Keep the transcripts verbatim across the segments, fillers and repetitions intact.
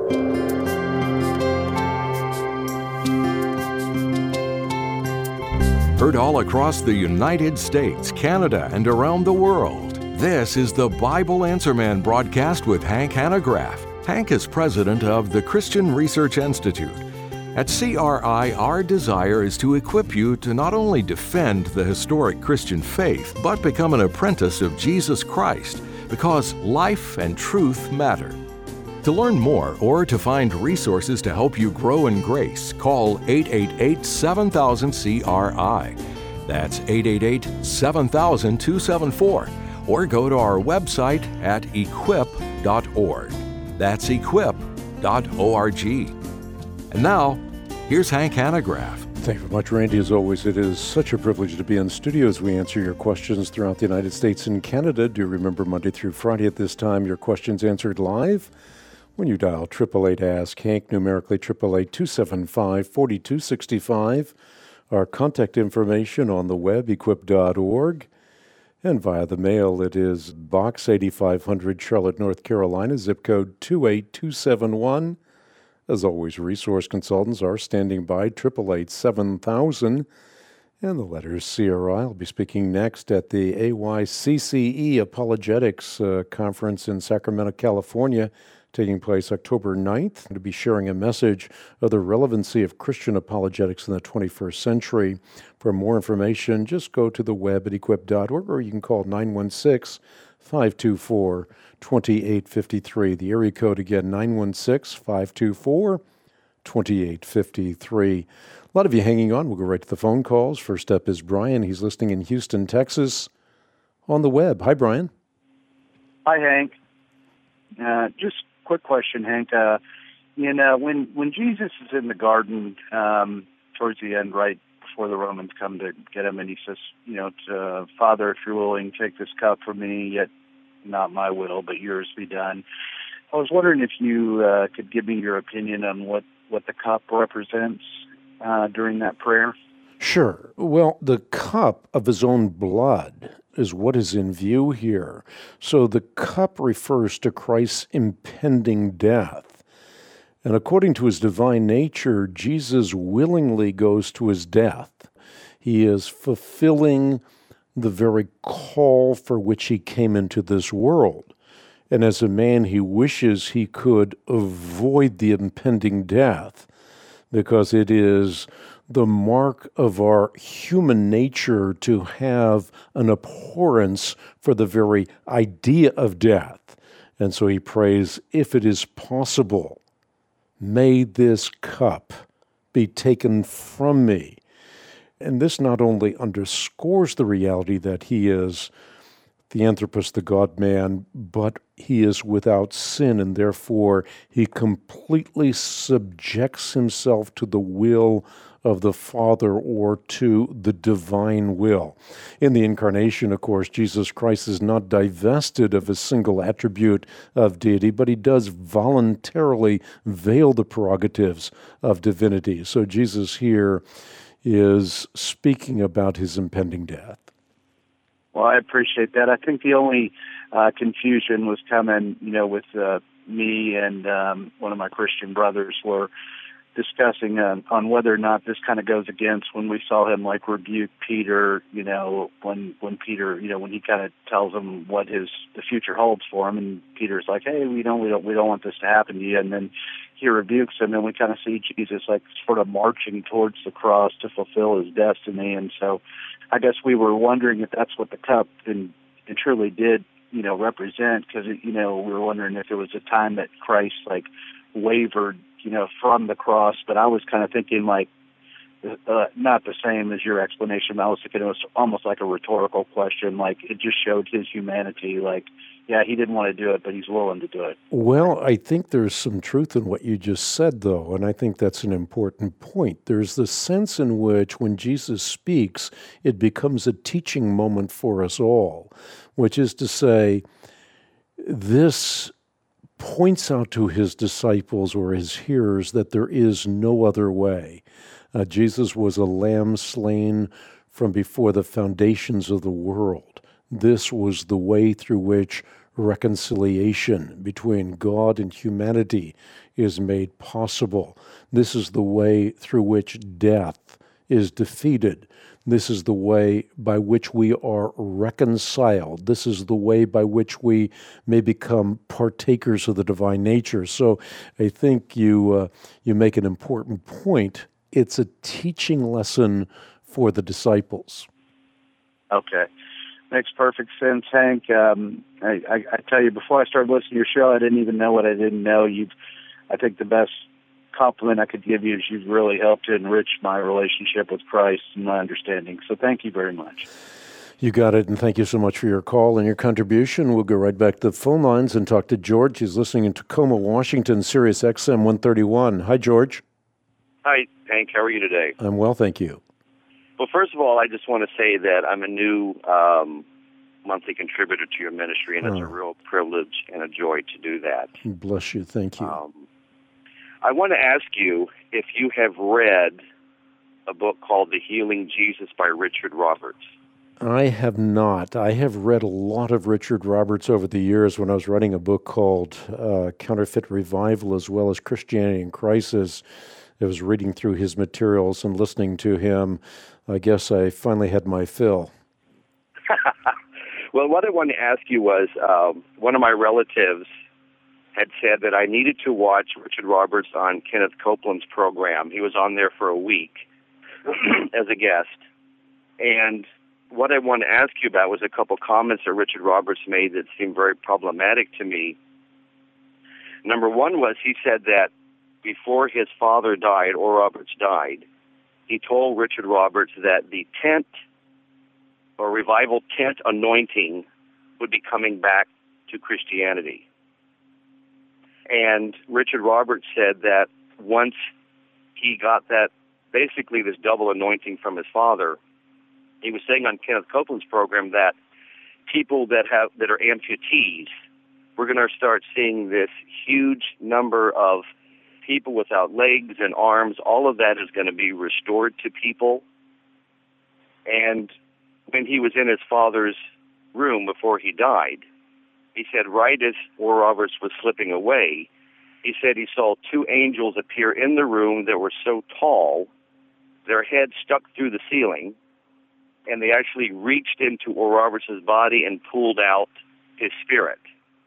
Heard all across the United States, Canada, and around the world. This is the Bible Answer Man broadcast with Hank Hanegraaff. Hank is president of the Christian Research Institute. At C R I, our desire is to equip you to not only defend the historic Christian faith, but become an apprentice of Jesus Christ, because life and truth matter. To learn more or to find resources to help you grow in grace, call eight eight eight, seven thousand, C R I. That's eight eight eight, seven thousand, two seven four. Or go to our website at equip dot org. That's equip dot org. And now, here's Hank Hanegraaff. Thank you very much, Randy. As always, it is such a privilege to be in studio as we answer your questions throughout the United States and Canada. Do remember Monday through Friday at this time, your questions answered live when you dial eight eight eight, ask Hank, numerically eight eight eight, two seven five, four two six five. Our contact information on the web, equip dot org. And via the mail, it is Box eighty-five hundred, Charlotte, North Carolina, zip code two eight two seven one. As always, resource consultants are standing by, eight eight eight, seven thousand. And the letters C R I. I'll be speaking next at the A Y C C E Apologetics uh, Conference in Sacramento, California, taking place October ninth, to be sharing a message of the relevancy of Christian apologetics in the twenty-first century. For more information, just go to the web at equip dot org, or you can call nine one six, five two four, two eight five three. The area code again, nine one six, five two four, two eight five three. A lot of you hanging on. We'll go right to the phone calls. First up is Brian. He's listening in Houston, Texas, on the web. Hi, Brian. Hi, Hank. Uh, just quick question, Hank. Uh, you know, when when Jesus is in the garden um, towards the end, right before the Romans come to get him, and he says, you know, to, Father, if you're willing, take this cup from me, yet not my will, but yours be done. I was wondering if you uh, could give me your opinion on what, what the cup represents uh, during that prayer. Sure. Well, the cup of his own blood is what is in view here. So the cup refers to Christ's impending death. And according to his divine nature, Jesus willingly goes to his death. He is fulfilling the very call for which he came into this world. And as a man, he wishes he could avoid the impending death, because it is the mark of our human nature to have an abhorrence for the very idea of death. And so he prays, if it is possible, may this cup be taken from me. And this not only underscores the reality that he is the Anthropos, the God-man, but he is without sin, and therefore he completely subjects himself to the will of the Father, or to the divine will. In the incarnation, of course, Jesus Christ is not divested of a single attribute of deity, but he does voluntarily veil the prerogatives of divinity. So Jesus here is speaking about his impending death. Well, I appreciate that. I think the only uh, confusion was coming, you know, with uh, me and um, one of my Christian brothers were discussing uh, on whether or not this kind of goes against when we saw him like rebuke Peter, you know, when when Peter, you know, when he kind of tells him what his the future holds for him, and Peter's like, hey, we don't we don't we don't want this to happen to you, and then he rebukes him, and we kind of see Jesus like sort of marching towards the cross to fulfill his destiny. And so I guess we were wondering if that's what the cup and, and truly did, you know, represent, because, you know, we were wondering if it was a time that Christ like wavered, you know, from the cross. But I was kind of thinking like, uh, not the same as your explanation. I was thinking it was almost like a rhetorical question. Like it just showed his humanity. Like, yeah, he didn't want to do it, but he's willing to do it. Well, I think there's some truth in what you just said, though, and I think that's an important point. There's the sense in which when Jesus speaks, it becomes a teaching moment for us all, which is to say, this points out to his disciples or his hearers that there is no other way. Uh, Jesus was a lamb slain from before the foundations of the world. This was the way through which reconciliation between God and humanity is made possible. This is the way through which death is defeated. This is the way by which we are reconciled. This is the way by which we may become partakers of the divine nature. So I think you uh, you make an important point. It's a teaching lesson for the disciples. Okay. Makes perfect sense, Hank. Um, I, I, I tell you, before I started listening to your show, I didn't even know what I didn't know. You've, I think the best compliment I could give you is you've really helped to enrich my relationship with Christ and my understanding. So thank you very much. You got it, and thank you so much for your call and your contribution. We'll go right back to the phone lines and talk to George. He's listening in Tacoma, Washington, Sirius X M one thirty-one. Hi, George. Hi, Hank. How are you today? I'm well, thank you. Well, first of all, I just want to say that I'm a new um, monthly contributor to your ministry, and oh. it's a real privilege and a joy to do that. Bless you. Thank you. Um, I want to ask you if you have read a book called The Healing Jesus by Richard Roberts. I have not. I have read a lot of Richard Roberts over the years when I was writing a book called uh, Counterfeit Revival, as well as Christianity in Crisis. I was reading through his materials and listening to him. I guess I finally had my fill. Well, what I wanted to ask you was, um, one of my relatives had said that I needed to watch Richard Roberts on Kenneth Copeland's program. He was on there for a week as a guest. And what I wanted to ask you about was a couple comments that Richard Roberts made that seemed very problematic to me. Number one was he said that before his father died, Oral Roberts died, he told Richard Roberts that the tent or revival tent anointing would be coming back to Christianity. And Richard Roberts said that once he got that, basically this double anointing from his father, he was saying on Kenneth Copeland's program that people that have that are amputees, we're going to start seeing this huge number of people without legs and arms. All of that is going to be restored to people. And when he was in his father's room before he died, he said right as Oral Roberts was slipping away, he said he saw two angels appear in the room that were so tall, their heads stuck through the ceiling, and they actually reached into Oral Roberts' body and pulled out his spirit.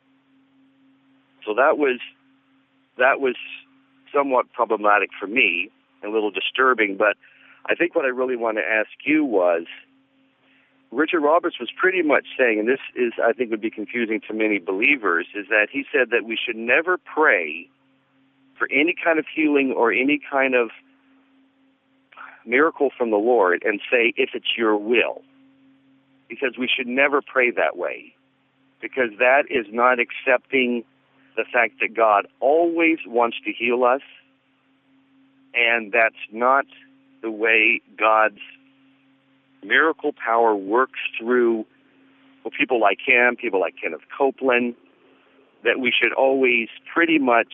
So that was that was somewhat problematic for me, a little disturbing, but I think what I really want to ask you was, Richard Roberts was pretty much saying, and this is, I think, would be confusing to many believers, is that he said that we should never pray for any kind of healing or any kind of miracle from the Lord and say, if it's your will. Because we should never pray that way. Because that is not accepting the fact that God always wants to heal us, and that's not the way God's miracle power works through well, people like him, people like Kenneth Copeland, that we should always pretty much,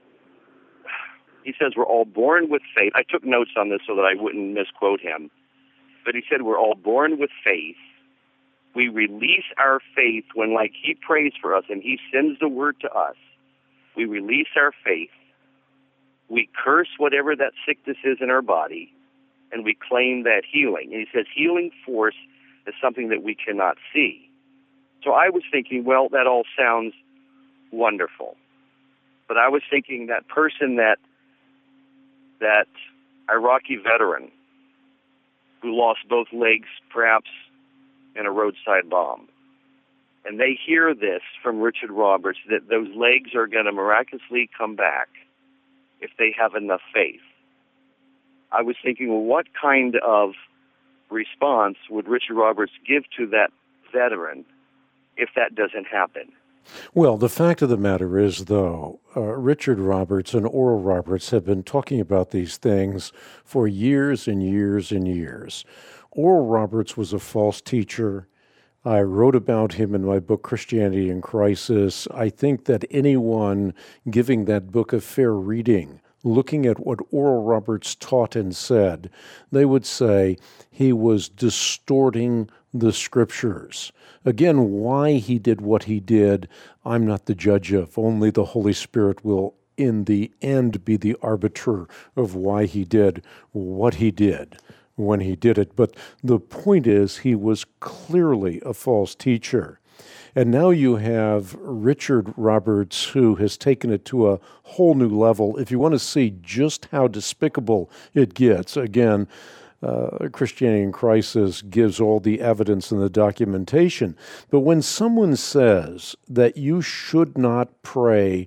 he says we're all born with faith. I took notes on this so that I wouldn't misquote him. But he said we're all born with faith. We release our faith when, like, he prays for us and he sends the word to us. We release our faith. We curse whatever that sickness is in our body, and we claim that healing. And he says healing force is something that we cannot see. So I was thinking, well, that all sounds wonderful. But I was thinking that person, that that Iraqi veteran who lost both legs, perhaps in a roadside bomb, and they hear this from Richard Roberts, that those legs are going to miraculously come back if they have enough faith. I was thinking, well, what kind of response would Richard Roberts give to that veteran if that doesn't happen? Well, the fact of the matter is, though, uh, Richard Roberts and Oral Roberts have been talking about these things for years and years and years. Oral Roberts was a false teacher. I wrote about him in my book, Christianity in Crisis. I think that anyone giving that book a fair reading, looking at what Oral Roberts taught and said, they would say he was distorting the Scriptures. Again, why he did what he did, I'm not the judge of. Only the Holy Spirit will, in the end, be the arbiter of why he did what he did when he did it. But the point is, he was clearly a false teacher. And now you have Richard Roberts, who has taken it to a whole new level. If you want to see just how despicable it gets, again, uh, Christianity in Crisis gives all the evidence and the documentation. But when someone says that you should not pray,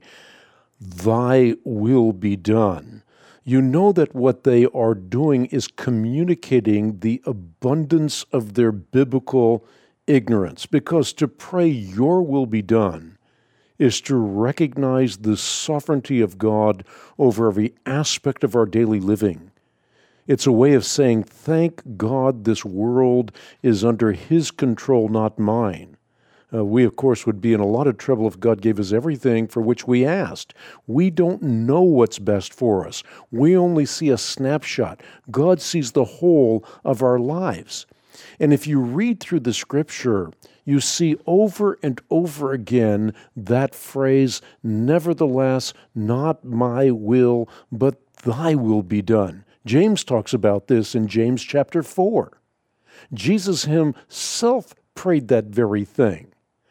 "Thy will be done," you know that what they are doing is communicating the abundance of their biblical ignorance, because to pray "your will be done" is to recognize the sovereignty of God over every aspect of our daily living. It's a way of saying, thank God this world is under His control, not mine. Uh, we, of course, would be in a lot of trouble if God gave us everything for which we asked. We don't know what's best for us. We only see a snapshot. God sees the whole of our lives. And if you read through the Scripture, you see over and over again that phrase, "Nevertheless, not my will, but thy will be done." James talks about this in James chapter four. Jesus himself prayed that very thing.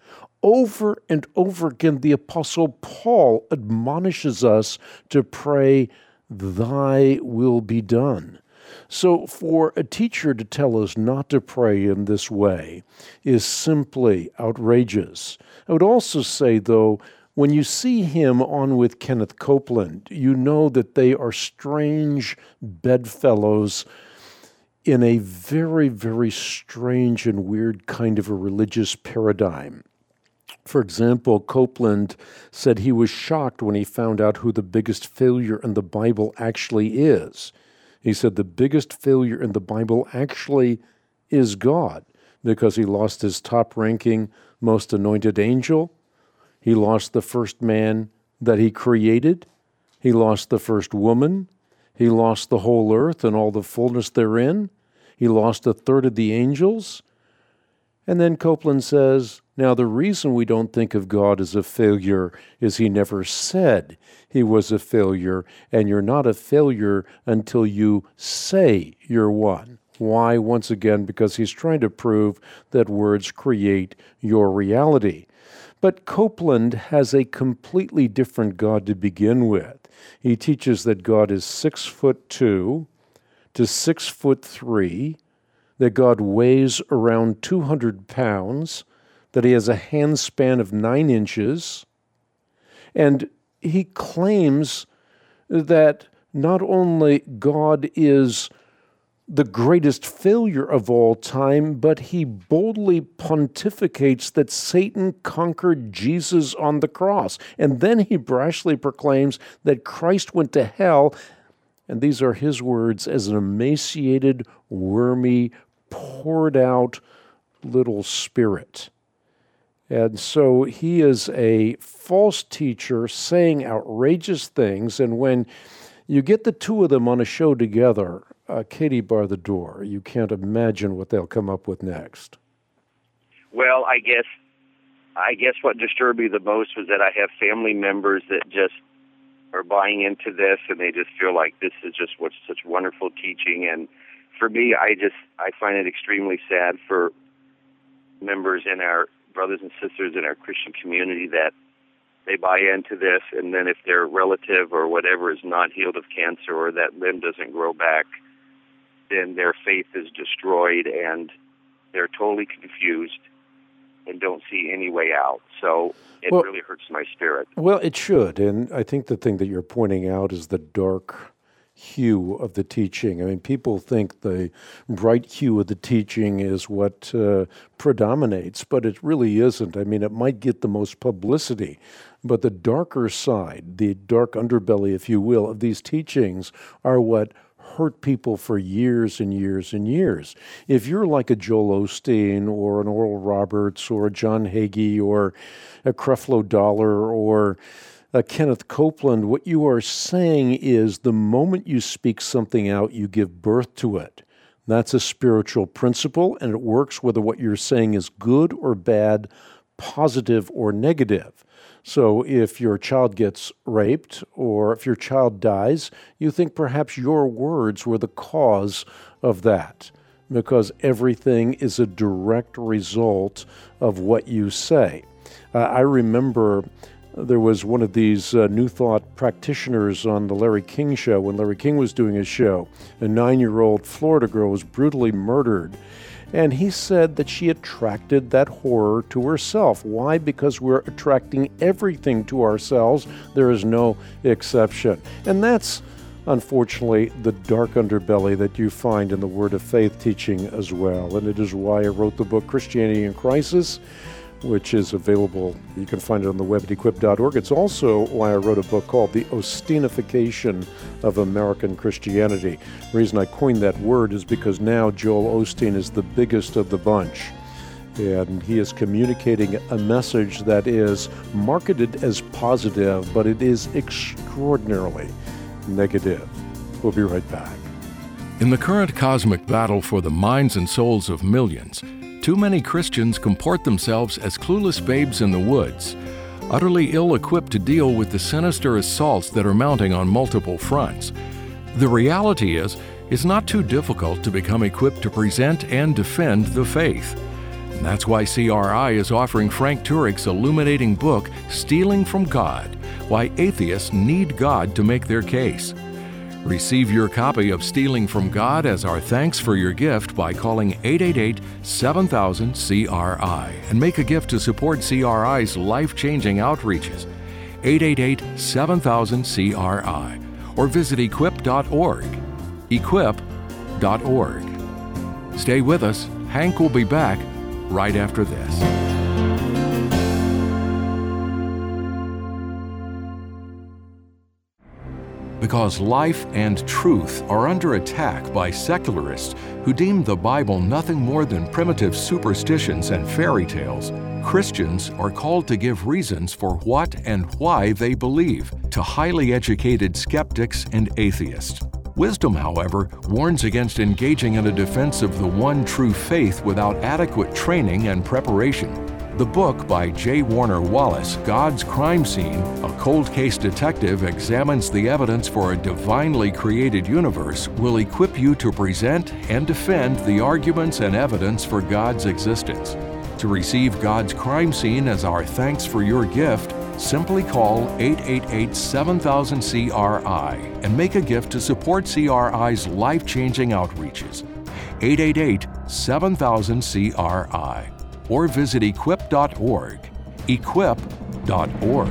Over and over again, the Apostle Paul admonishes us to pray, "Thy will be done." So for a teacher to tell us not to pray in this way is simply outrageous. I would also say, though, when you see him on with Kenneth Copeland, you know that they are strange bedfellows in a very, very strange and weird kind of a religious paradigm. For example, Copeland said he was shocked when he found out who the biggest failure in the Bible actually is. He said the biggest failure in the Bible actually is God, because he lost his top-ranking, most anointed angel. He lost the first man that he created. He lost the first woman. He lost the whole earth and all the fullness therein. He lost a third of the angels. And then Copeland says, now the reason we don't think of God as a failure is he never said he was a failure, and you're not a failure until you say you're one. Why? Once again, because he's trying to prove that words create your reality. But Copeland has a completely different God to begin with. He teaches that God is six foot two to six foot three, that God weighs around two hundred pounds, that he has a hand span of nine inches, and he claims that not only God is the greatest failure of all time, but he boldly pontificates that Satan conquered Jesus on the cross. And then he brashly proclaims that Christ went to hell, and these are his words, as an emaciated, wormy, poured out little spirit. And so he is a false teacher saying outrageous things, and when you get the two of them on a show together, uh, Katie, bar the door. You can't imagine what they'll come up with next. Well, I guess I guess what disturbed me the most was that I have family members that just are buying into this, and they just feel like this is just what's such wonderful teaching. And for me, I just I find it extremely sad for members in our brothers and sisters in our Christian community that they buy into this, and then if their relative or whatever is not healed of cancer or that limb doesn't grow back, then their faith is destroyed and they're totally confused and don't see any way out. So it well, really hurts my spirit. Well, it should, and I think the thing that you're pointing out is the dark hue of the teaching. I mean, people think the bright hue of the teaching is what uh, predominates, but it really isn't. I mean, it might get the most publicity, but the darker side, the dark underbelly, if you will, of these teachings are what hurt people for years and years and years. If you're like a Joel Osteen or an Oral Roberts or a John Hagee or a Creflo Dollar or Uh, Kenneth Copeland, what you are saying is the moment you speak something out, you give birth to it. That's a spiritual principle, and it works whether what you're saying is good or bad, positive or negative. So if your child gets raped or if your child dies, you think perhaps your words were the cause of that, because everything is a direct result of what you say. Uh, I remember there was one of these uh, New Thought practitioners on the Larry King show when Larry King was doing his show. A nine-year-old Florida girl was brutally murdered. And he said that she attracted that horror to herself. Why? Because we're attracting everything to ourselves. There is no exception. And that's, unfortunately, the dark underbelly that you find in the Word of Faith teaching as well. And it is why I wrote the book Christianity in Crisis, which is available. You can find it on the web at equip dot org. It's also why I wrote a book called The Osteenification of American Christianity. The reason I coined that word is because now Joel Osteen is the biggest of the bunch. And he is communicating a message that is marketed as positive, but it is extraordinarily negative. We'll be right back. In the current cosmic battle for the minds and souls of millions, too many Christians comport themselves as clueless babes in the woods, utterly ill-equipped to deal with the sinister assaults that are mounting on multiple fronts. The reality is, it's not too difficult to become equipped to present and defend the faith. And that's why C R I is offering Frank Turek's illuminating book, Stealing from God: Why Atheists Need God to Make Their Case. Receive your copy of Stealing from God as our thanks for your gift by calling eight eight eight, seven thousand, C R I and make a gift to support C R I's life-changing outreaches. eight eight eight, seven thousand, C R I or visit equip dot org. equip dot org. Stay with us. Hank will be back right after this. Because life and truth are under attack by secularists who deem the Bible nothing more than primitive superstitions and fairy tales, Christians are called to give reasons for what and why they believe to highly educated skeptics and atheists. Wisdom, however, warns against engaging in a defense of the one true faith without adequate training and preparation. The book by J. Warner Wallace, God's Crime Scene, a cold case detective examines the evidence for a divinely created universe, will equip you to present and defend the arguments and evidence for God's existence. To receive God's Crime Scene as our thanks for your gift, simply call eight eight eight, seven thousand, C R I and make a gift to support C R I's life-changing outreaches. eight eight eight, seven thousand, C R I. Or visit equip dot org. equip dot org.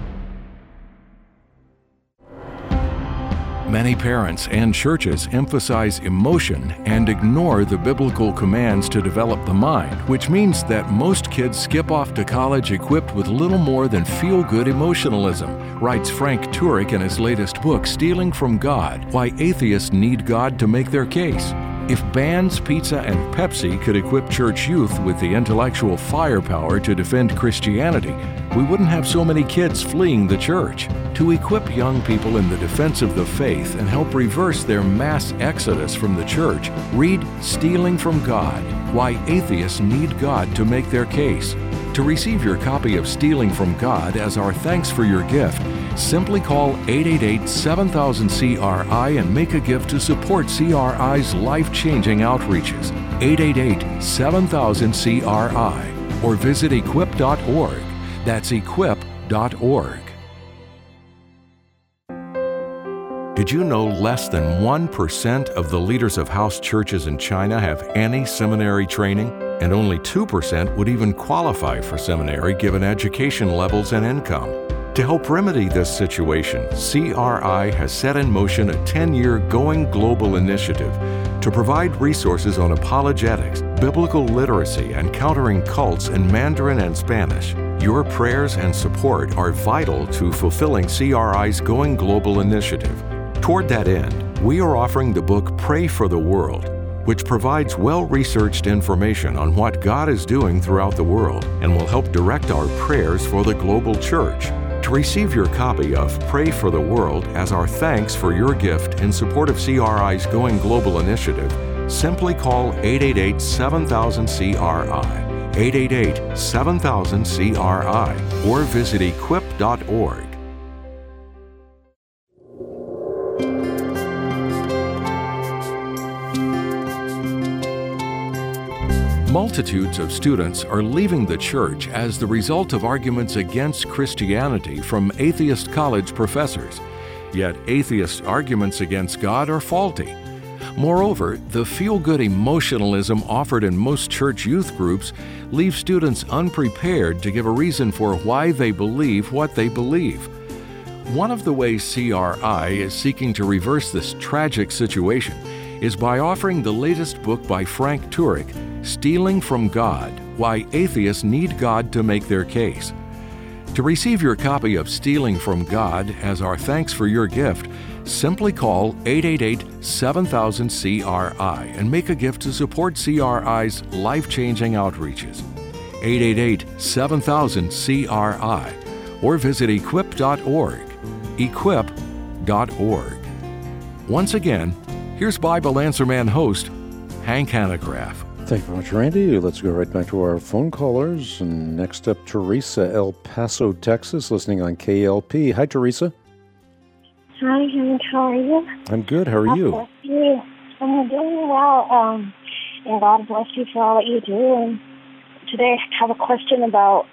Many parents and churches emphasize emotion and ignore the biblical commands to develop the mind, which means that most kids skip off to college equipped with little more than feel-good emotionalism, writes Frank Turek in his latest book, Stealing from God: Why Atheists Need God to Make Their Case. If bands, pizza, and Pepsi could equip church youth with the intellectual firepower to defend Christianity, we wouldn't have so many kids fleeing the church. To equip young people in the defense of the faith and help reverse their mass exodus from the church, read Stealing from God: Why Atheists Need God to Make Their Case. To receive your copy of Stealing from God as our thanks for your gift, simply call eight eight eight, seven thousand, C R I and make a gift to support C R I's life-changing outreaches. eight eight eight, seven thousand, C R I or visit equip dot org. That's equip dot org. Did you know less than one percent of the leaders of house churches in China have any seminary training? And only two percent would even qualify for seminary given education levels and income. To help remedy this situation, C R I has set in motion a ten-year Going Global initiative to provide resources on apologetics, biblical literacy, and countering cults in Mandarin and Spanish. Your prayers and support are vital to fulfilling C R I's Going Global initiative. Toward that end, we are offering the book Pray for the World, which provides well-researched information on what God is doing throughout the world and will help direct our prayers for the global church. To receive your copy of Pray for the World as our thanks for your gift in support of C R I's Going Global initiative, Simply call eight eight eight, seven thousand, C R I, eight eight eight, seven thousand, C R I, or visit equip dot org. Multitudes of students are leaving the church as the result of arguments against Christianity from atheist college professors. Yet atheist arguments against God are faulty. Moreover, the feel-good emotionalism offered in most church youth groups leaves students unprepared to give a reason for why they believe what they believe. One of the ways C R I is seeking to reverse this tragic situation is by offering the latest book by Frank Turek, Stealing from God: Why Atheists Need God to Make Their Case. To receive your copy of Stealing from God as our thanks for your gift, simply call eight eight eight, seven thousand, C R I and make a gift to support C R I's life-changing outreaches. eight eight eight, seven thousand, C R I or visit equip dot org. equip dot org. Once again, here's Bible Answer Man host, Hank Hanegraaff. Thank you very much, Randy. Let's go right back to our phone callers. And next up, Teresa, El Paso, Texas, listening on K L P. Hi, Teresa. Hi, Hank. How are you? I'm good. How are you? Bless you. I'm doing well, um, and God bless you for all that you do. And today I have a question about,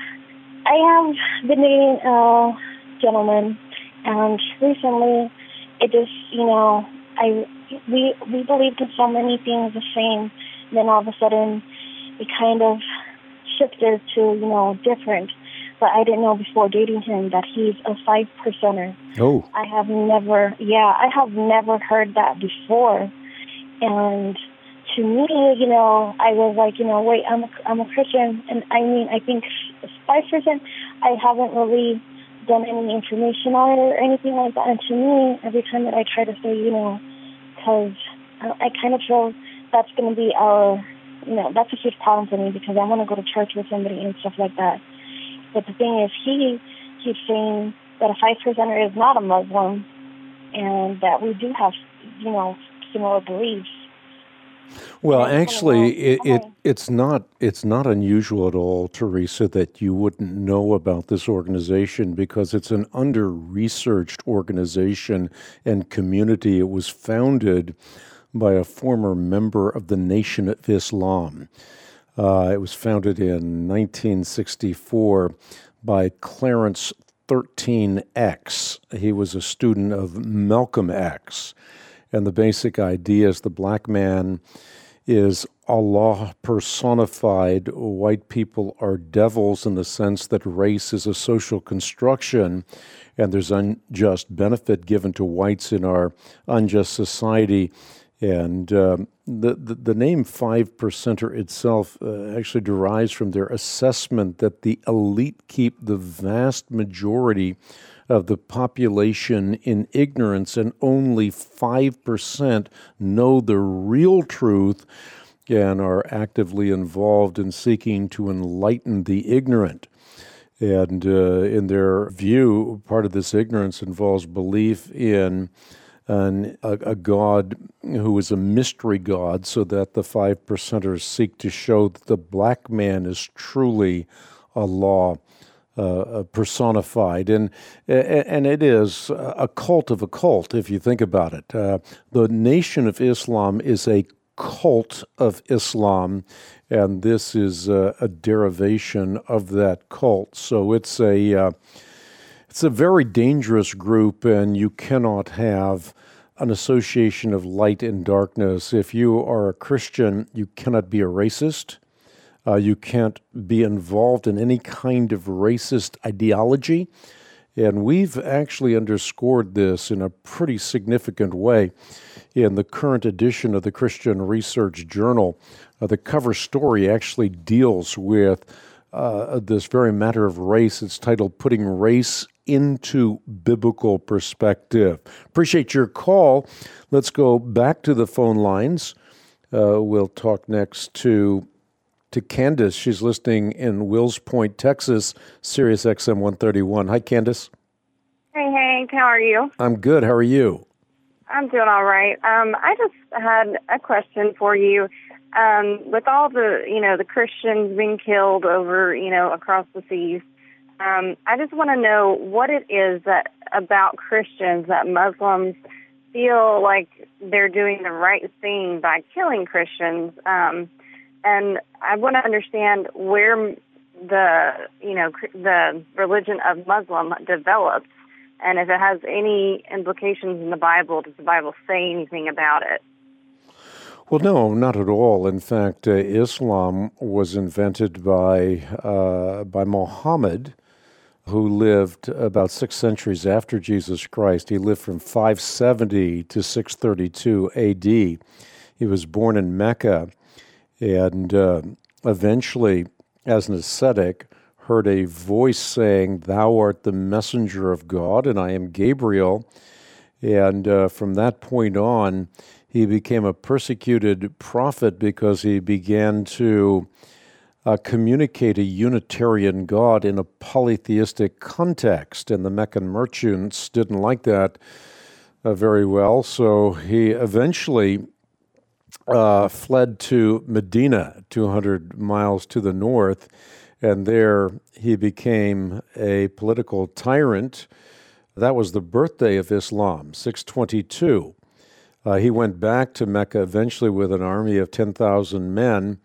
I have been dating a gentleman, and recently it just, you know, I we we believed in so many things the same. Then all of a sudden, it kind of shifted to, you know, different. But I didn't know before dating him that he's a five percenter. Oh. I have never, yeah, I have never heard that before. And to me, you know, I was like, you know, wait, I'm a, I'm a Christian. And I mean, I think five percent, I haven't really done any information on it or anything like that. And to me, every time that I try to say, you know, because I, I kind of feel that's going to be our, you know, that's a huge problem for me because I want to go to church with somebody and stuff like that. But the thing is, he keeps saying that a five percenter is not a Muslim and that we do have, you know, similar beliefs. Well, actually, it, it it's not it's not unusual at all, Teresa, that you wouldn't know about this organization because it's an under-researched organization and community. It was founded by a former member of the Nation of Islam. Uh, it was founded in nineteen sixty-four by Clarence thirteen X. He was a student of Malcolm X. And the basic idea is the black man is Allah personified. White people are devils in the sense that race is a social construction and there's unjust benefit given to whites in our unjust society. And um, the, the the name five percenter itself uh, actually derives from their assessment that the elite keep the vast majority of the population in ignorance, and only five percent know the real truth and are actively involved in seeking to enlighten the ignorant. And uh, in their view, part of this ignorance involves belief in An, a, a God who is a mystery God, so that the five percenters seek to show that the black man is truly Allah uh, personified. And, and it is a cult of a cult, if you think about it. Uh, the Nation of Islam is a cult of Islam, and this is a, a derivation of that cult. So it's a... Uh, It's a very dangerous group, and you cannot have an association of light and darkness. If you are a Christian, you cannot be a racist. Uh, you can't be involved in any kind of racist ideology. And we've actually underscored this in a pretty significant way in the current edition of the Christian Research Journal. Uh, the cover story actually deals with uh, this very matter of race. It's titled Putting Race into Biblical Perspective. Appreciate your call. Let's go back to the phone lines. Uh, we'll talk next to to Candace. She's listening in Wills Point, Texas, Sirius X M one thirty-one. Hi, Candace. Hey, Hank. How are you? I'm good. How are you? I'm doing all right. Um, I just had a question for you. Um, with all the, you know, the Christians being killed over, you know, across the seas, um, I just want to know what it is that about Christians that Muslims feel like they're doing the right thing by killing Christians. Um, and I want to understand where the, you know, the religion of Muslim developed, and if it has any implications in the Bible. Does the Bible say anything about it? Well, no, not at all. In fact, uh, Islam was invented by uh, by Muhammad, who lived about six centuries after Jesus Christ. He lived from five seventy to six thirty-two A D. He was born in Mecca, and uh, eventually, as an ascetic, heard a voice saying, "Thou art the messenger of God, and I am Gabriel." And uh, from that point on, he became a persecuted prophet because he began to uh, communicate a Unitarian God in a polytheistic context. And the Meccan merchants didn't like that uh, very well, so he eventually uh, fled to Medina, two hundred miles to the north, and there he became a political tyrant. That was the birthday of Islam, six twenty-two. Uh, he went back to Mecca eventually with an army of ten thousand men,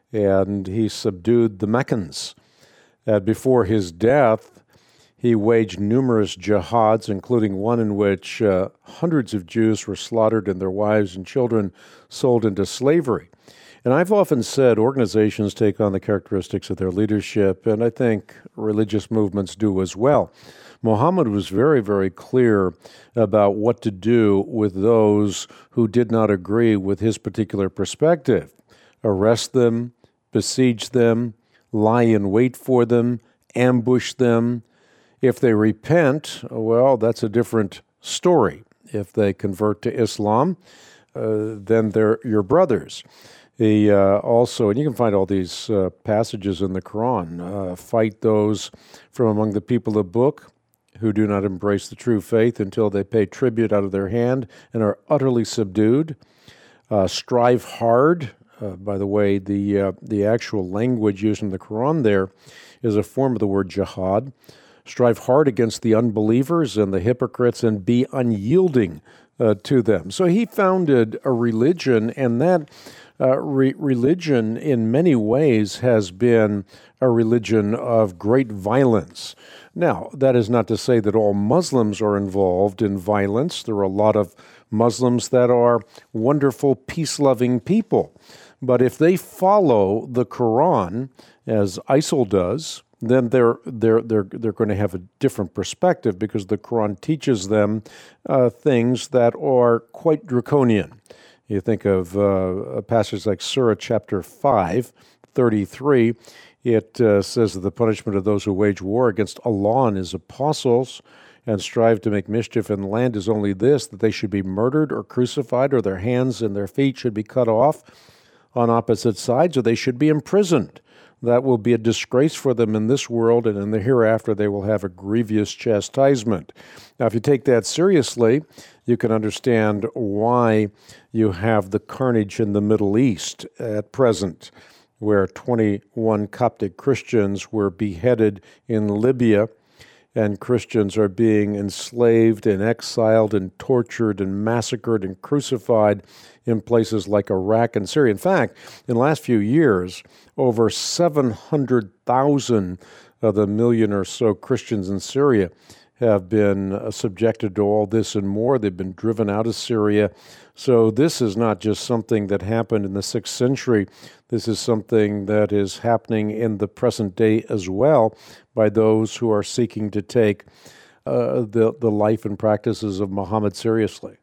and he subdued the Meccans. And before his death, he waged numerous jihads, including one in which uh, hundreds of Jews were slaughtered and their wives and children sold into slavery. And I've often said organizations take on the characteristics of their leadership, and I think religious movements do as well. Muhammad was very, very clear about what to do with those who did not agree with his particular perspective. Arrest them, besiege them, lie in wait for them, ambush them. If they repent, well, that's a different story. If they convert to Islam, uh, then they're your brothers. He uh, also, and you can find all these uh, passages in the Quran, uh, fight those from among the people of the book who do not embrace the true faith until they pay tribute out of their hand and are utterly subdued. Uh, strive hard. Uh, by the way, the uh, the actual language used in the Quran there is a form of the word jihad. Strive hard against the unbelievers and the hypocrites and be unyielding uh, to them. So he founded a religion, and that uh, re- religion in many ways has been a religion of great violence. Now, that is not to say that all Muslims are involved in violence. There are a lot of Muslims that are wonderful, peace-loving people. But if they follow the Quran, as ISIL does, then they're they're they're they're going to have a different perspective, because the Quran teaches them uh, things that are quite draconian. You think of uh, a passage like Surah chapter five, thirty-three. It uh, says that the punishment of those who wage war against Allah and His apostles and strive to make mischief in the land is only this, that they should be murdered or crucified, or their hands and their feet should be cut off on opposite sides, or they should be imprisoned. That will be a disgrace for them in this world, and in the hereafter they will have a grievous chastisement. Now, if you take that seriously, you can understand why you have the carnage in the Middle East at present, where twenty-one Coptic Christians were beheaded in Libya, and Christians are being enslaved and exiled and tortured and massacred and crucified in places like Iraq and Syria. In fact, in the last few years, over seven hundred thousand of the million or so Christians in Syria have been uh, subjected to all this and more. They've been driven out of Syria. So this is not just something that happened in the sixth century. This is something that is happening in the present day as well by those who are seeking to take uh, the, the life and practices of Muhammad seriously.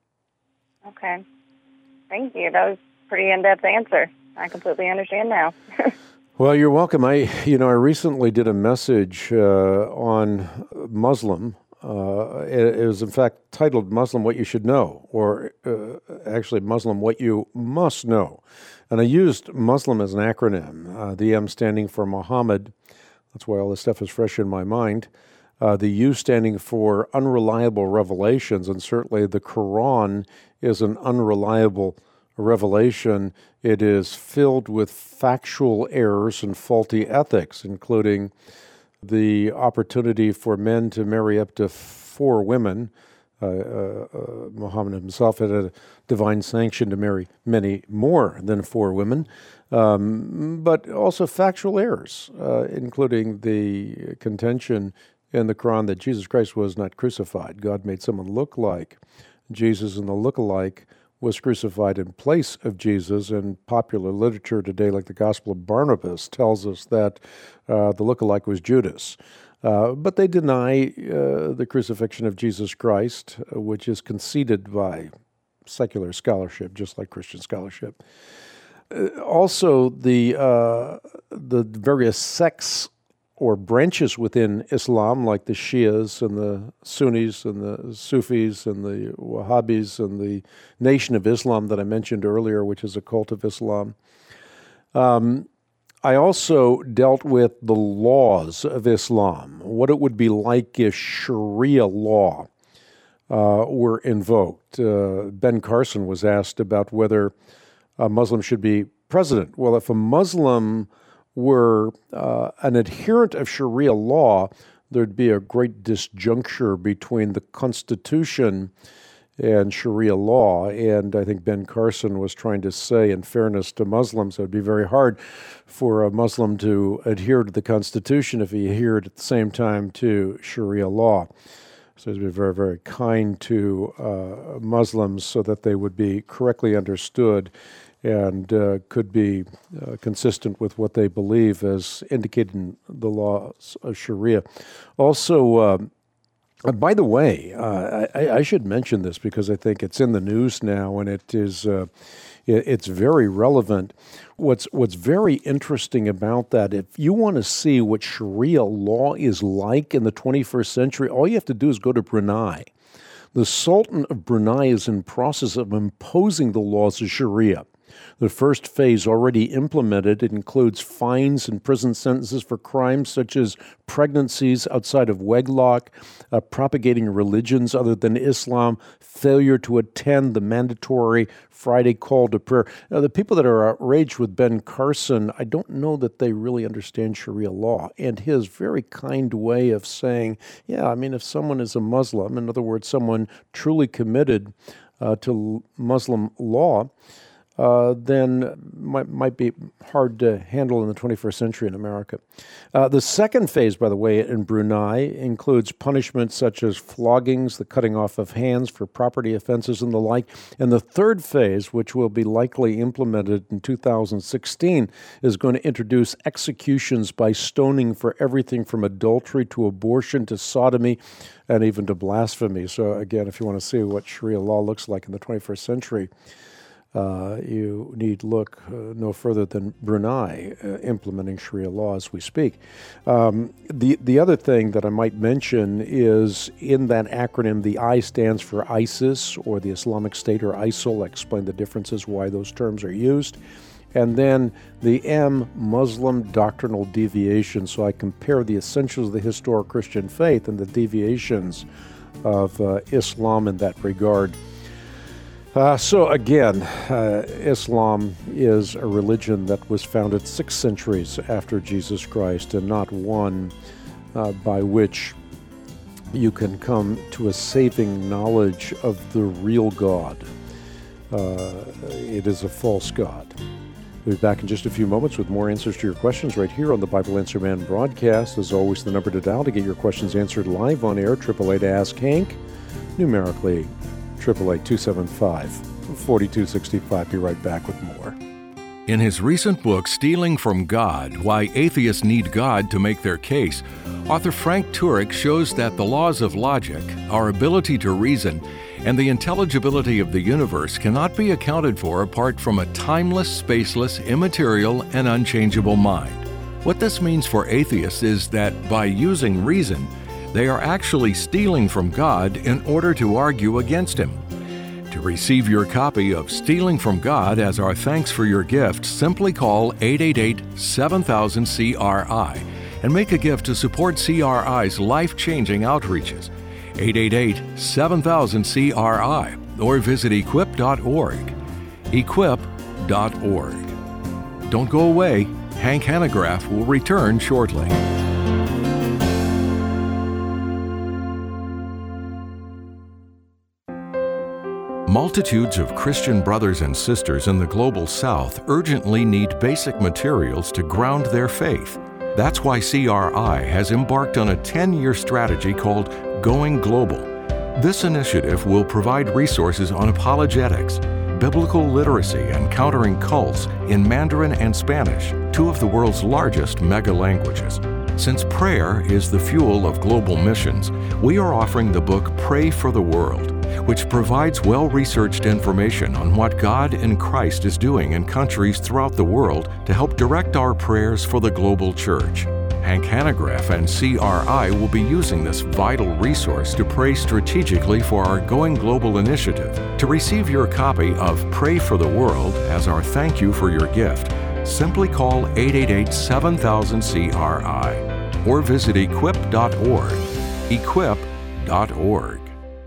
Okay. Thank you. That was a pretty in-depth answer. I completely understand now. Well, you're welcome. I, you know, I recently did a message uh, on Muslim. Uh, it, it was, in fact, titled Muslim What You Should Know, or uh, actually Muslim What You Must Know. And I used Muslim as an acronym, uh, the M standing for Muhammad. That's why all this stuff is fresh in my mind. Uh, the U standing for unreliable revelations, and certainly the Quran is an unreliable revelation. It is filled with factual errors and faulty ethics, including the opportunity for men to marry up to four women. Uh, uh, uh, Muhammad himself had a divine sanction to marry many more than four women, um, but also factual errors, uh, including the contention in the Quran that Jesus Christ was not crucified. God made someone look like Jesus, and the look-alike was crucified in place of Jesus. And popular literature today, like the Gospel of Barnabas, tells us that uh, the look-alike was Judas. Uh, but they deny uh, the crucifixion of Jesus Christ, uh, which is conceded by secular scholarship, just like Christian scholarship. Uh, also, the uh, the various sects or branches within Islam, like the Shias and the Sunnis and the Sufis and the Wahhabis and the Nation of Islam that I mentioned earlier, which is a cult of Islam. Um, I also dealt with the laws of Islam, what it would be like if Sharia law uh, were invoked. Uh, Ben Carson was asked about whether a Muslim should be president. Well, if a Muslim were uh, an adherent of Sharia law, there'd be a great disjuncture between the Constitution and Sharia law. And I think Ben Carson was trying to say, in fairness to Muslims, it would be very hard for a Muslim to adhere to the Constitution if he adhered at the same time to Sharia law. So he's been very, very kind to uh, Muslims so that they would be correctly understood and uh, could be uh, consistent with what they believe as indicated in the laws of Sharia. Also, uh, by the way, uh, I, I should mention this because I think it's in the news now and it is uh, it, it's very relevant. What's what's very interesting about that, if you want to see what Sharia law is like in the twenty-first century, all you have to do is go to Brunei. The Sultan of Brunei is in process of imposing the laws of Sharia. The first phase already implemented. It includes fines and prison sentences for crimes such as pregnancies outside of wedlock, uh, propagating religions other than Islam, failure to attend the mandatory Friday call to prayer. Now, the people that are outraged with Ben Carson, I don't know that they really understand Sharia law. And his very kind way of saying, yeah, I mean, if someone is a Muslim, in other words, someone truly committed uh, to Muslim law, Uh, then might, might be hard to handle in the twenty-first century in America. Uh, the second phase, by the way, in Brunei includes punishments such as floggings, the cutting off of hands for property offenses and the like. And the third phase, which will be likely implemented in two thousand sixteen, is going to introduce executions by stoning for everything from adultery to abortion to sodomy and even to blasphemy. So again, if you want to see what Sharia law looks like in the twenty-first century, Uh, you need look uh, no further than Brunei uh, implementing Sharia law as we speak. Um, the the other thing that I might mention is in that acronym, the I stands for ISIS or the Islamic State or ISIL. I explain the differences, why those terms are used. And then the M, Muslim doctrinal deviation. So I compare the essentials of the historic Christian faith and the deviations of uh, Islam in that regard. Uh, so again, uh, Islam is a religion that was founded six centuries after Jesus Christ and not one uh, by which you can come to a saving knowledge of the real God. Uh, it is a false God. We'll be back in just a few moments with more answers to your questions right here on the Bible Answer Man broadcast. As always, the number to dial to get your questions answered live on air, eight eight eight Ask Hank, numerically eight eight eight, two seven five, four two six five. Be right back with more. In his recent book, Stealing from God, Why Atheists Need God to Make Their Case, author Frank Turek shows that the laws of logic, our ability to reason, and the intelligibility of the universe cannot be accounted for apart from a timeless, spaceless, immaterial, and unchangeable mind. What this means for atheists is that by using reason, they are actually stealing from God in order to argue against Him. To receive your copy of Stealing from God as our thanks for your gift, simply call eight eight eight, seven thousand, C R I and make a gift to support C R I's life-changing outreaches. eight eight eight, seven thousand, C R I or visit equip dot org. equip dot org. Don't go away. Hank Hanegraaff will return shortly. Multitudes of Christian brothers and sisters in the global South urgently need basic materials to ground their faith. That's why C R I has embarked on a ten-year strategy called Going Global. This initiative will provide resources on apologetics, biblical literacy, and countering cults in Mandarin and Spanish, two of the world's largest mega languages. Since prayer is the fuel of global missions, we are offering the book Pray for the World, which provides well-researched information on what God in Christ is doing in countries throughout the world to help direct our prayers for the global church. Hank Hanegraaff and C R I will be using this vital resource to pray strategically for our Going Global initiative. To receive your copy of Pray for the World as our thank you for your gift, simply call eight eight eight, seven thousand, C R I or visit equip dot org. equip dot org.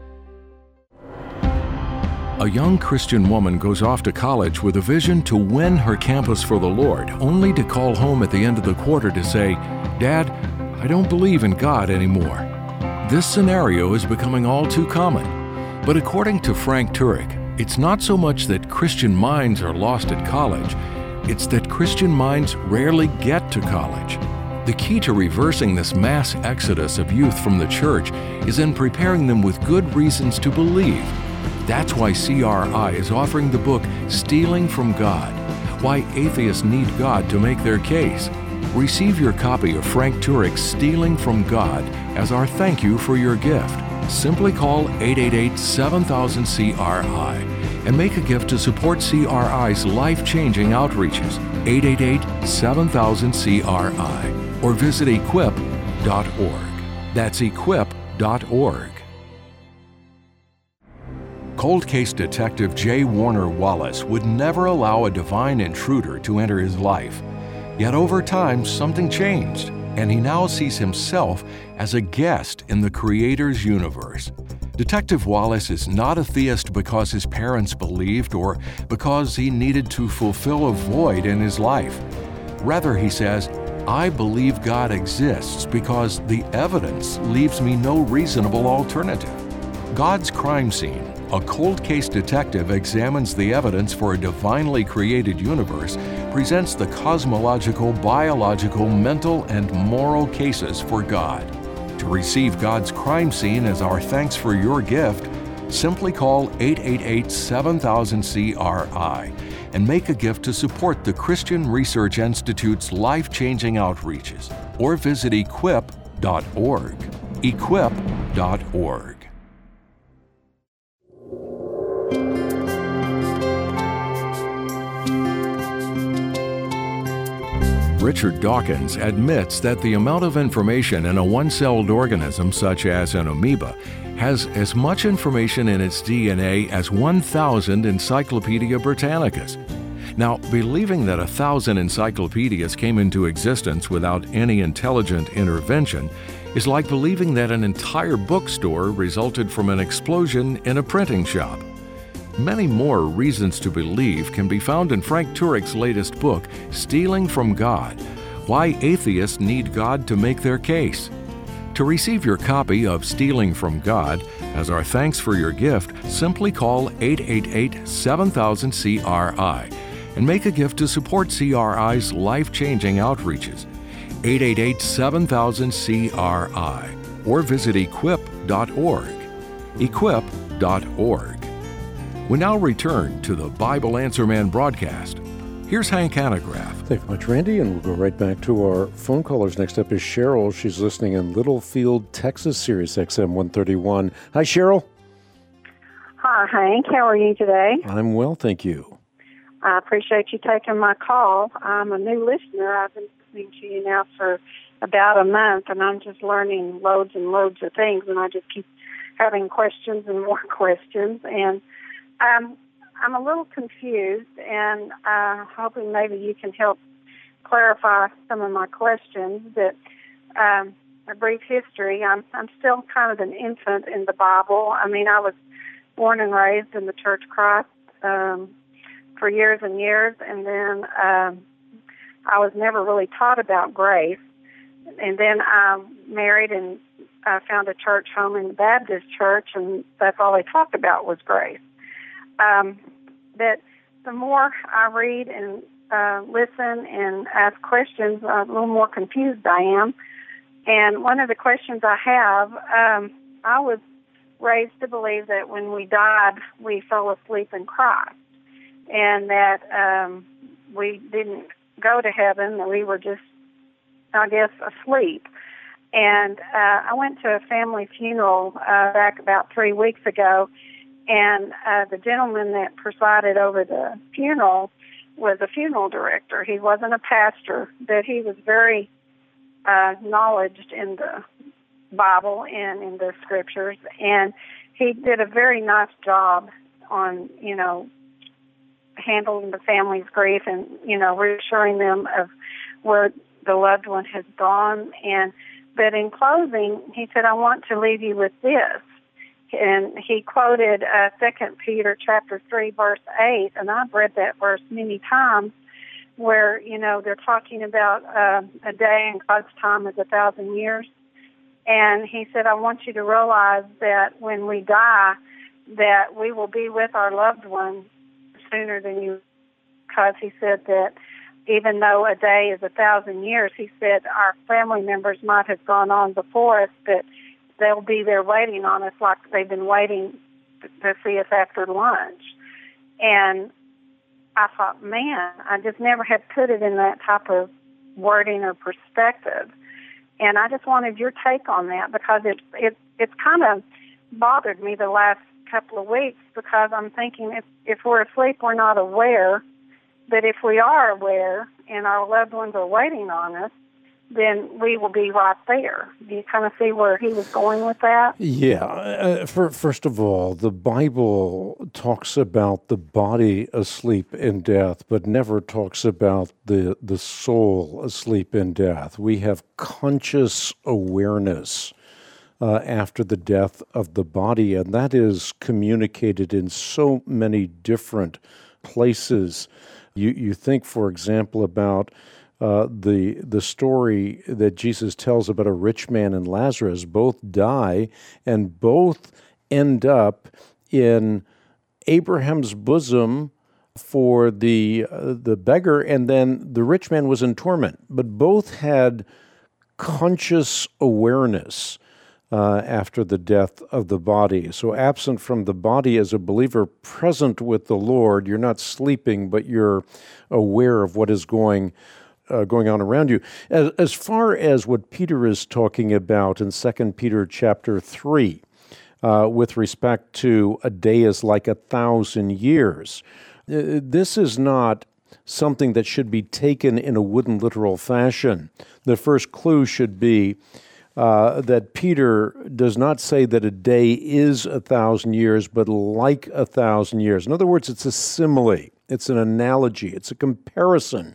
A young Christian woman goes off to college with a vision to win her campus for the Lord, only to call home at the end of the quarter to say, "Dad, I don't believe in God anymore." This scenario is becoming all too common. But according to Frank Turek, it's not so much that Christian minds are lost at college, it's that Christian minds rarely get to college. The key to reversing this mass exodus of youth from the church is in preparing them with good reasons to believe. That's why C R I is offering the book Stealing from God, Why Atheists Need God to Make Their Case. Receive your copy of Frank Turek's Stealing from God as our thank you for your gift. Simply call eight eight eight, seven thousand, C R I and make a gift to support C R I's life-changing outreaches. eight eight eight, seven thousand, C R I or visit equip dot org. That's equip dot org. Cold case detective J. Warner Wallace would never allow a divine intruder to enter his life. Yet over time, something changed, and he now sees himself as a guest in the Creator's universe. Detective Wallace is not a theist because his parents believed or because he needed to fulfill a void in his life. Rather, he says, "I believe God exists because the evidence leaves me no reasonable alternative." God's Crime Scene, a cold case detective examines the evidence for a divinely created universe, presents the cosmological, biological, mental, and moral cases for God. To receive God's Crime Scene as our thanks for your gift, simply call eight eight eight, seven thousand, C R I and make a gift to support the Christian Research Institute's life-changing outreaches, or visit equip dot org. equip dot org. Richard Dawkins admits that the amount of information in a one-celled organism, such as an amoeba, has as much information in its D N A as one thousand Encyclopedia Britannicas. Now, believing that a thousand encyclopedias came into existence without any intelligent intervention is like believing that an entire bookstore resulted from an explosion in a printing shop. Many more reasons to believe can be found in Frank Turek's latest book, Stealing from God, Why Atheists Need God to Make Their Case. To receive your copy of Stealing from God as our thanks for your gift, simply call eight eight eight, seven thousand, C R I and make a gift to support C R I's life-changing outreaches. eight eight eight, seven thousand, C R I or visit equip dot org. equip dot org. We now return to the Bible Answer Man broadcast. Here's Hank Hanegraaff. Thank you much, Randy, and we'll go right back to our phone callers. Next up is Cheryl. She's listening in Littlefield, Texas, Sirius X M one thirty-one. Hi, Cheryl. Hi, Hank. How are you today? I'm well, thank you. I appreciate you taking my call. I'm a new listener. I've been listening to you now for about a month, and I'm just learning loads and loads of things, and I just keep having questions and more questions. And Um, I'm a little confused, and uh, hoping maybe you can help clarify some of my questions. That um, a brief history. I'm I'm still kind of an infant in the Bible. I mean, I was born and raised in the Church of Christ um, for years and years, and then um, I was never really taught about grace. And then I married and uh, found a church home in the Baptist church, and that's all they talked about was grace. Um, but the more I read and uh, listen and ask questions, a little more confused I am. And one of the questions I have, um, I was raised to believe that when we died, we fell asleep in Christ, and that um, we didn't go to heaven, that we were just, I guess, asleep. And uh, I went to a family funeral uh, back about three weeks ago, and uh, the gentleman that presided over the funeral was a funeral director. He wasn't a pastor, but he was very uh, knowledgeable in the Bible and in the scriptures, and he did a very nice job on, you know, handling the family's grief and, you know, reassuring them of where the loved one has gone. And but in closing, he said, "I want to leave you with this." And he quoted uh, Second Peter chapter three, verse eight, and I've read that verse many times, where, you know, they're talking about uh, a day in God's time is a thousand years. And he said, "I want you to realize that when we die, that we will be with our loved one sooner than you," because he said that even though a day is a thousand years, he said our family members might have gone on before us, but they'll be there waiting on us like they've been waiting to see us after lunch. And I thought, man, I just never had put it in that type of wording or perspective. And I just wanted your take on that, because it it it's kind of bothered me the last couple of weeks, because I'm thinking if, if we're asleep, we're not aware. But if we are aware and our loved ones are waiting on us, then we will be right there. Do you kind of see where he was going with that? Yeah. Uh, for, first of all, the Bible talks about the body asleep in death, but never talks about the, the soul asleep in death. We have conscious awareness uh, after the death of the body, and that is communicated in so many different places. You, you think, for example, about Uh, the the story that Jesus tells about a rich man and Lazarus. Both die, and both end up in Abraham's bosom for the uh, the beggar, and then the rich man was in torment. But both had conscious awareness uh, after the death of the body. So absent from the body as a believer, present with the Lord. You're not sleeping, but you're aware of what is going Uh, going on around you. As, as far as what Peter is talking about in Second Peter chapter three, uh, with respect to a day is like a thousand years, uh, this is not something that should be taken in a wooden literal fashion. The first clue should be uh, that Peter does not say that a day is a thousand years, but like a thousand years. In other words, it's a simile, it's an analogy, it's a comparison.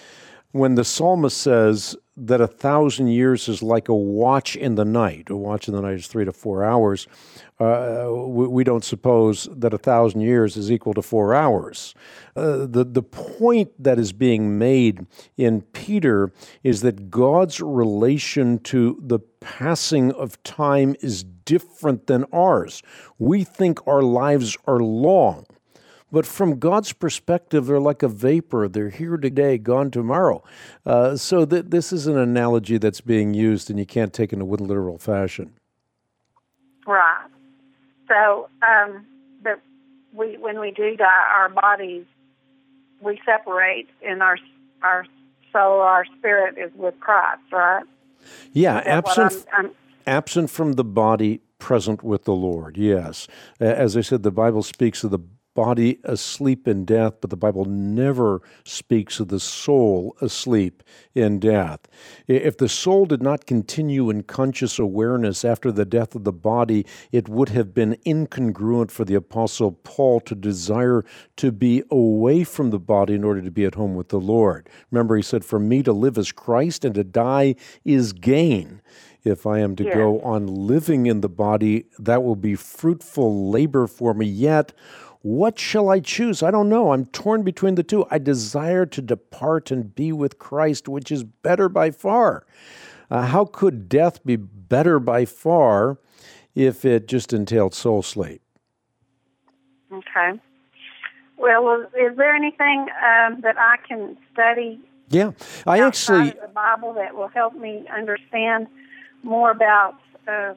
When the psalmist says that a thousand years is like a watch in the night, a watch in the night is three to four hours, uh, we, we don't suppose that a thousand years is equal to four hours. Uh, the, the point that is being made in Peter is that God's relation to the passing of time is different than ours. We think our lives are long. But from God's perspective, they're like a vapor. They're here today, gone tomorrow. Uh, so th- this is an analogy that's being used, and you can't take it in a wooden literal fashion. Right. So, um, but we, when we do die, our bodies, we separate, and our our soul, our spirit is with Christ, right? Yeah, absent, I'm, I'm, absent from the body, present with the Lord, yes. As I said, the Bible speaks of the body asleep in death, but the Bible never speaks of the soul asleep in death. If the soul did not continue in conscious awareness after the death of the body, it would have been incongruent for the Apostle Paul to desire to be away from the body in order to be at home with the Lord. Remember, he said, "For me to live is Christ, and to die is gain. If I am to Yeah. go on living in the body, that will be fruitful labor for me. Yet, what shall I choose? I don't know. I'm torn between the two. I desire to depart and be with Christ, which is better by far." Uh, how could death be better by far if it just entailed soul sleep? Okay. Well, is, is there anything um, that I can study Yeah, I outside actually... of the Bible that will help me understand more about uh,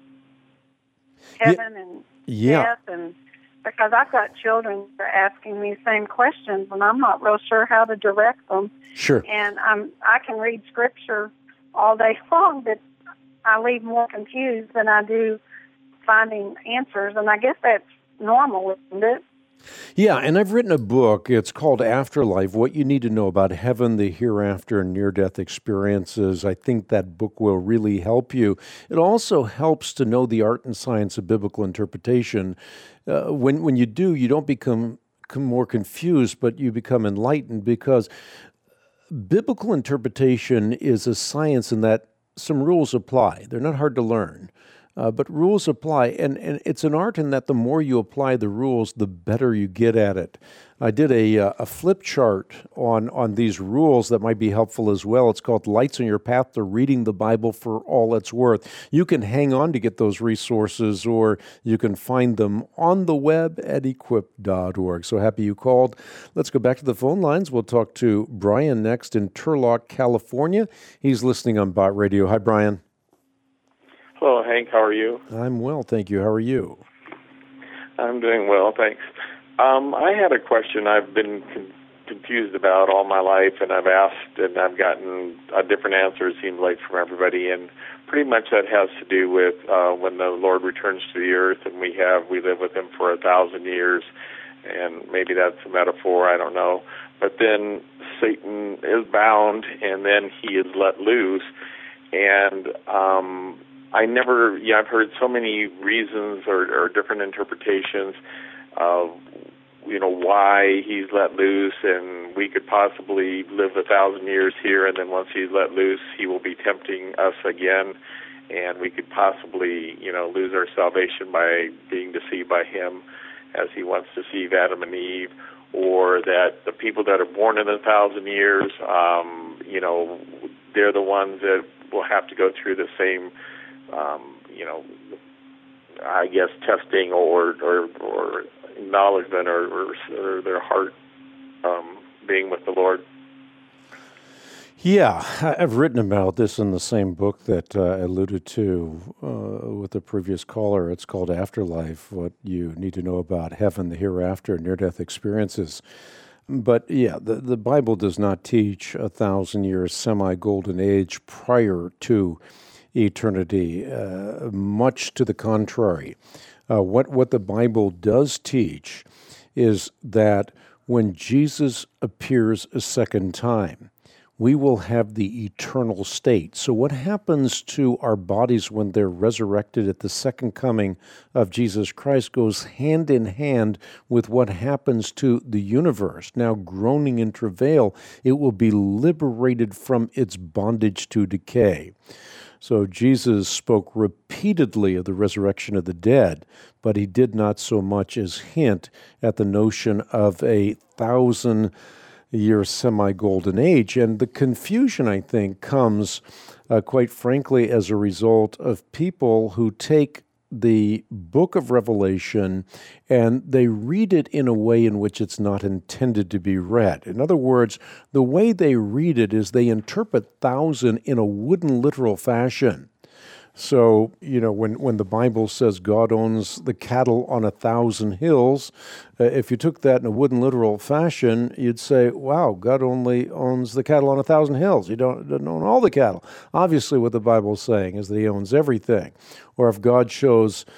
heaven and Yeah. death? And because I've got children that are asking me the same questions, and I'm not real sure how to direct them. Sure. And I'm I can read scripture all day long, but I leave more confused than I do finding answers. And I guess that's normal, isn't it? Yeah, and I've written a book. It's called Afterlife, What You Need to Know About Heaven, the Hereafter, and Near-Death Experiences. I think that book will really help you. It also helps to know the art and science of biblical interpretation. Uh, when, when you do, you don't become more confused, but you become enlightened, because biblical interpretation is a science in that some rules apply. They're not hard to learn. Uh, but rules apply, and, and it's an art in that the more you apply the rules, the better you get at it. I did a, uh, a flip chart on, on these rules that might be helpful as well. It's called Lights on Your Path to Reading the Bible for All It's Worth. You can hang on to get those resources, or you can find them on the web at equip dot org. So happy you called. Let's go back to the phone lines. We'll talk to Brian next in Turlock, California. He's listening on Bot Radio. Hi, Brian. Hello, Hank. How are you? I'm well, thank you. How are you? I'm doing well, thanks. Um, I had a question I've been con- confused about all my life, and I've asked, and I've gotten a different answer, it seems like, from everybody, and pretty much that has to do with uh, when the Lord returns to the earth, and we have we live with Him for a thousand years, and maybe that's a metaphor, I don't know. But then Satan is bound, and then he is let loose, and um I never, yeah, I've heard so many reasons or, or different interpretations of, you know, why he's let loose, and we could possibly live a thousand years here, and then once he's let loose, he will be tempting us again, and we could possibly, you know, lose our salvation by being deceived by him as he wants to deceive Adam and Eve, or that the people that are born in a thousand years, um, you know, they're the ones that will have to go through the same Um, you know, I guess testing or or, or acknowledgement or, or, or their heart um, being with the Lord. Yeah, I've written about this in the same book that uh, I alluded to uh, with the previous caller. It's called Afterlife, What You Need to Know About Heaven, the Hereafter, Near-Death Experiences. But yeah, the, the Bible does not teach a thousand-year semi-golden age prior to eternity, uh, much to the contrary. Uh, what, what the Bible does teach is that when Jesus appears a second time, we will have the eternal state. So what happens to our bodies when they're resurrected at the second coming of Jesus Christ goes hand in hand with what happens to the universe. Now, groaning in travail, it will be liberated from its bondage to decay. So Jesus spoke repeatedly of the resurrection of the dead, but he did not so much as hint at the notion of a thousand-year semi-golden age. And the confusion, I think, comes, uh, quite frankly, as a result of people who take the book of Revelation and they read it in a way in which it's not intended to be read. In other words, the way they read it is they interpret thousand in a wooden literal fashion. So, you know, when, when the Bible says God owns the cattle on a thousand hills, uh, if you took that in a wooden literal fashion, you'd say, wow, God only owns the cattle on a thousand hills. He don't, doesn't own all the cattle. Obviously, what the Bible's saying is that he owns everything. Or if God shows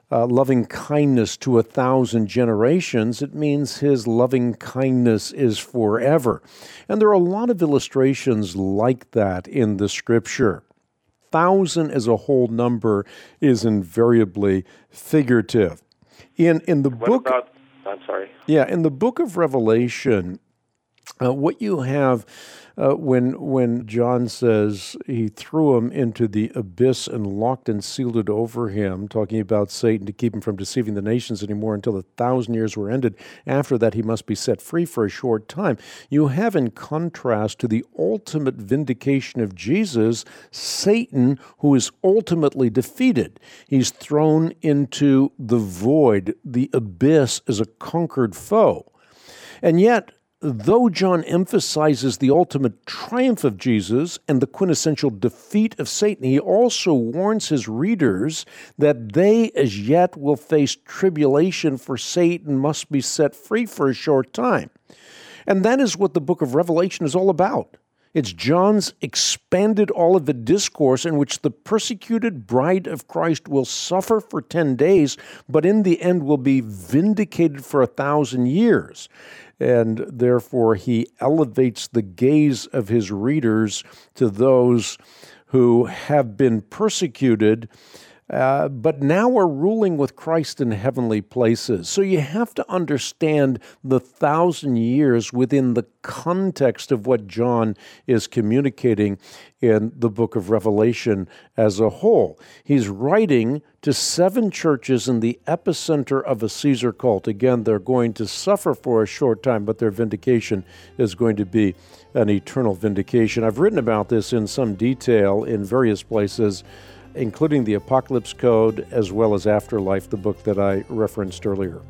uh, loving kindness to a thousand generations, it means his loving kindness is forever. And there are a lot of illustrations like that in the Scripture. Thousand as a whole number is invariably figurative. In in the what book, about, I'm sorry. Yeah, in the book of Revelation, uh, what you have uh, when when John says he threw him into the abyss and locked and sealed it over him, talking about Satan to keep him from deceiving the nations anymore until the thousand years were ended. After that, he must be set free for a short time. You have, in contrast to the ultimate vindication of Jesus, Satan, who is ultimately defeated. He's thrown into the void, the abyss, as a conquered foe. And yet, though John emphasizes the ultimate triumph of Jesus and the quintessential defeat of Satan, he also warns his readers that they as yet will face tribulation, for Satan must be set free for a short time. And that is what the book of Revelation is all about. It's John's expanded Olivet discourse in which the persecuted bride of Christ will suffer for ten days, but in the end will be vindicated for a thousand years. And therefore he elevates the gaze of his readers to those who have been persecuted, uh, but now are ruling with Christ in heavenly places. So you have to understand the thousand years within the context of what John is communicating in the book of Revelation as a whole. He's writing to seven churches in the epicenter of a Caesar cult. Again, they're going to suffer for a short time, but their vindication is going to be an eternal vindication. I've written about this in some detail in various places, including the Apocalypse Code, as well as Afterlife, the book that I referenced earlier.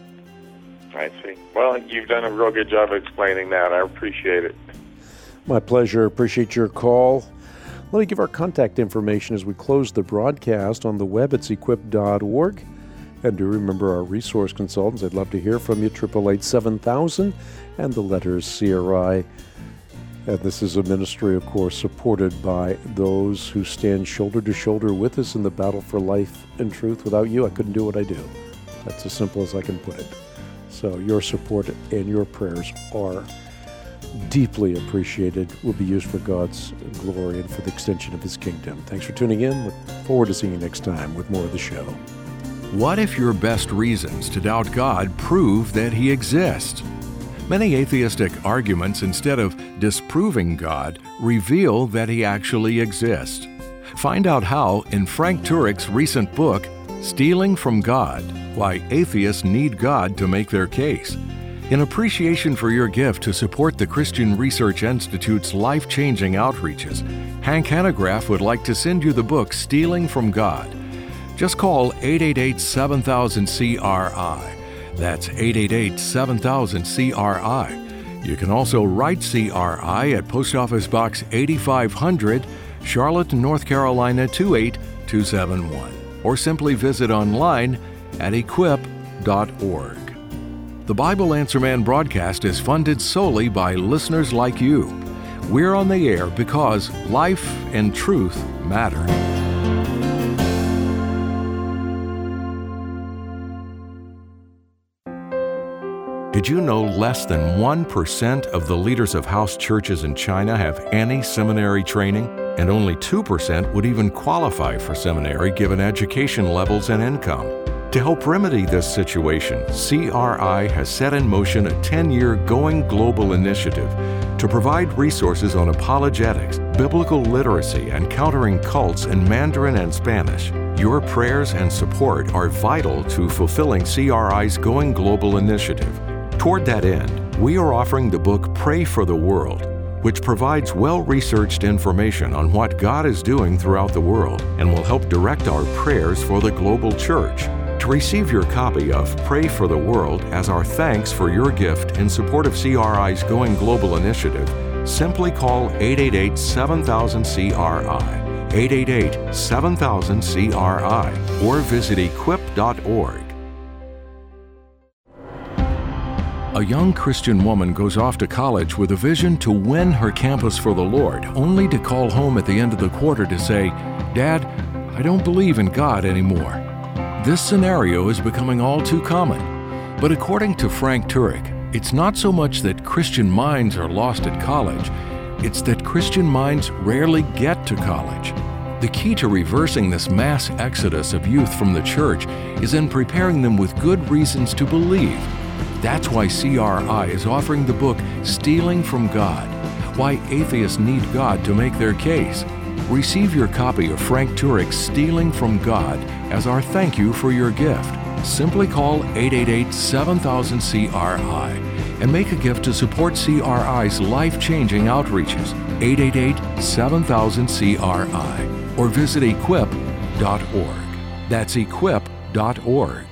I see. Well, you've done a real good job of explaining that. I appreciate it. My pleasure. Appreciate your call. Let me give our contact information as we close the broadcast. On the web, it's equip dot org. And do remember our resource consultants. I'd love to hear from you, eight eight eight, seven thousand, and the letters C R I. And this is a ministry, of course, supported by those who stand shoulder to shoulder with us in the battle for life and truth. Without you, I couldn't do what I do. That's as simple as I can put it. So your support and your prayers are deeply appreciated, will be used for God's glory and for the extension of his kingdom. Thanks for tuning in. Look forward to seeing you next time with more of the show. What if your best reasons to doubt God prove that he exists? Many atheistic arguments, instead of disproving God, reveal that he actually exists. Find out how in Frank Turek's recent book, Stealing from God: Why Atheists Need God to Make Their Case. In appreciation for your gift to support the Christian Research Institute's life-changing outreaches, Hank Hanegraaff would like to send you the book Stealing from God. Just call eight eight eight, seven thousand, C R I. That's eight eight eight, seven thousand, C R I. You can also write C R I at Post Office Box eighty-five hundred, Charlotte, North Carolina two eight two seven one, or simply visit online at equip dot org. The Bible Answer Man broadcast is funded solely by listeners like you. We're on the air because life and truth matter. Did you know less than one percent of the leaders of house churches in China have any seminary training? And only two percent would even qualify for seminary given education levels and income. To help remedy this situation, C R I has set in motion a ten-year Going Global initiative to provide resources on apologetics, biblical literacy, and countering cults in Mandarin and Spanish. Your prayers and support are vital to fulfilling C R I's Going Global initiative. Toward that end, we are offering the book Pray for the World, which provides well-researched information on what God is doing throughout the world and will help direct our prayers for the global church. To receive your copy of Pray for the World as our thanks for your gift in support of C R I's Going Global initiative, simply call eight eight eight, seven thousand, C R I, eight eight eight, seven thousand, C R I, or visit equip dot org. A young Christian woman goes off to college with a vision to win her campus for the Lord, only to call home at the end of the quarter to say, "Dad, I don't believe in God anymore." This scenario is becoming all too common. But according to Frank Turek, it's not so much that Christian minds are lost at college, it's that Christian minds rarely get to college. The key to reversing this mass exodus of youth from the church is in preparing them with good reasons to believe. That's why C R I is offering the book Stealing from God, Why Atheists Need God to Make Their Case. Receive your copy of Frank Turek's Stealing from God as our thank you for your gift. Simply call eight eight eight, seven thousand, C R I and make a gift to support C R I's life-changing outreaches, eight eight eight, seven thousand, C R I, or visit equip dot org. That's equip dot org.